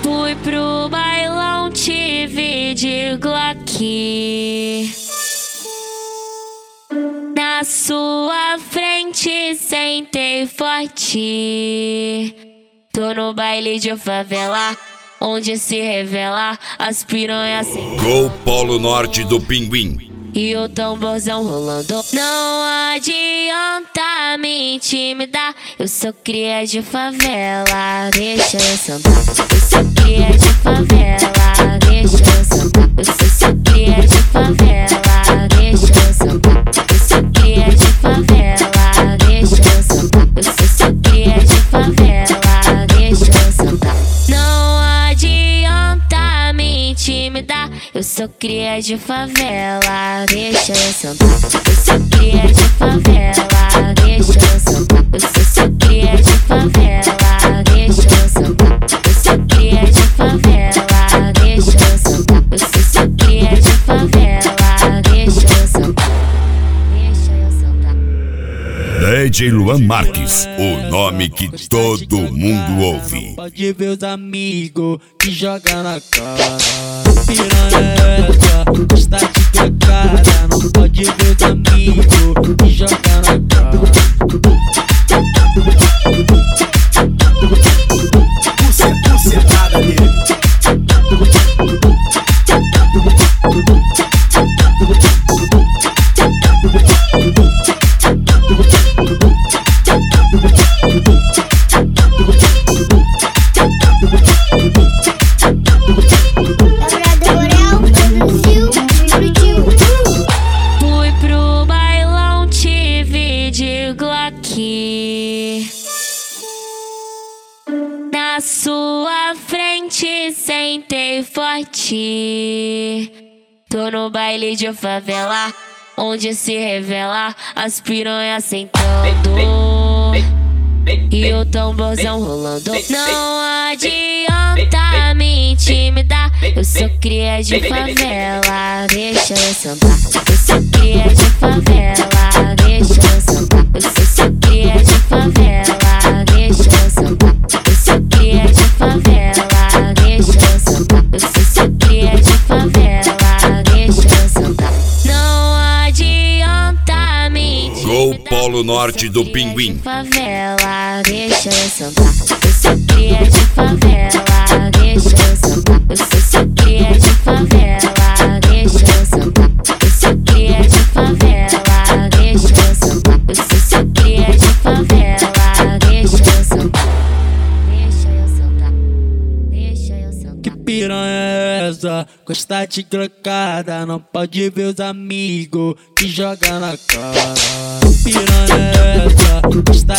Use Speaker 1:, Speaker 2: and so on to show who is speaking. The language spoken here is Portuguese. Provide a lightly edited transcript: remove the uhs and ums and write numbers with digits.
Speaker 1: Fui pro bailão, te vi de Glock. Na sua frente sentei forte. Tô no baile de favela, onde se revela as piranhas sem
Speaker 2: Gol Polo Norte do Pinguim.
Speaker 1: e o tamborzão rolando. Não adianta me intimidar, eu sou cria de favela, deixa eu sentar. Eu sou cria de favela, deixa eu sentar. Eu sou cria de favela, deixa eu sentar. Eu sou cria de favela, deixa eu sentar. Eu sou cria de favela, deixa eu sentar. Não adianta me intimidar, eu sou cria de favela, deixa eu sentar. Eu sou cria de favela, deixa eu sentar. Eu sou cria de favela, deixa eu sentar. Eu sou cria de favela, deixa eu sentar. Eu sou cria de favela, deixa eu sentar. Deixa eu sentar.
Speaker 2: DJ Luan Marques, o nome que todo mundo ouve.
Speaker 3: Pode ver os amigos que joga na cara. Piranha é essa, está de pecada. Não pode ver os amigos que joga na cara. Bucetada nele.
Speaker 1: Fui pro bailão, te vi de Glock. Na sua frente sentei forte. Tô no baile de favela, onde se revela as piranhas sentando e o tamborzão rolando. Não adianta me intimidar, eu sou cria de favela, deixa eu sentar. Eu sou cria de favela, deixa eu sentar. Eu sou cria de favela, deixa eu sentar. Eu sou cria de favela, deixa eu sentar. Eu sou cria de favela, deixa eu sentar. Não adianta me intimidar,
Speaker 2: Gol Polo Norte do Pinguim.
Speaker 1: Favela, deixa eu sentar. Eu sou cria de favela, deixa eu sentar. Eu sou cria de favela, deixa eu sentar. Eu sou cria de favela, deixa eu sentar. Eu sou cria de favela, deixa eu sentar. Deixa eu sentar. Deixa eu sentar.
Speaker 3: Que piranha é essa? Gosta de crocada, não pode ver os amigos que joga na cara. Piranha é essa? Gosta